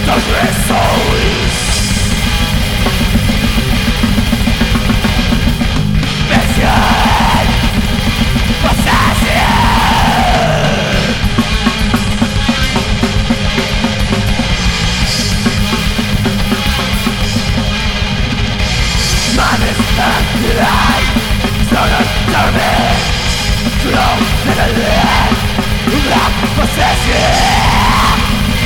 Those red souls Mission Possession Man is not light Son of Darwin From the land Black possession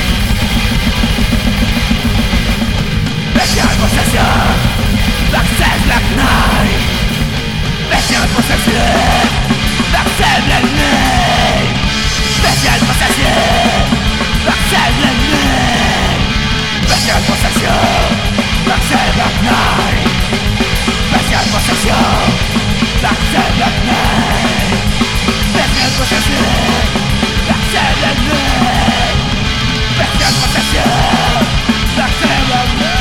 Bestial possession Black says black night Bestial possession Black says black night Bestial possession Black says black night Bestial possession Black says black night Bestial possession Black says black night Bestial possession Black says black night Bestial possession Black says black night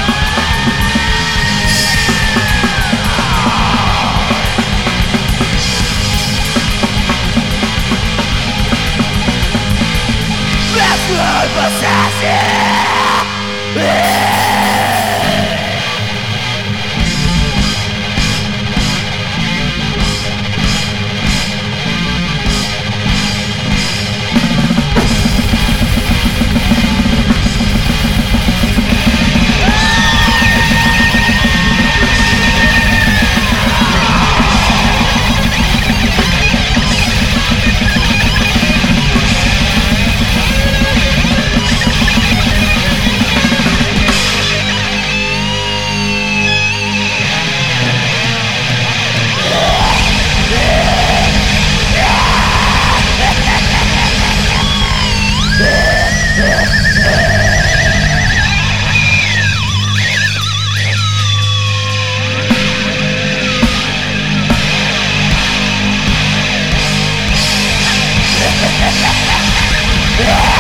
Blood possession Yeah.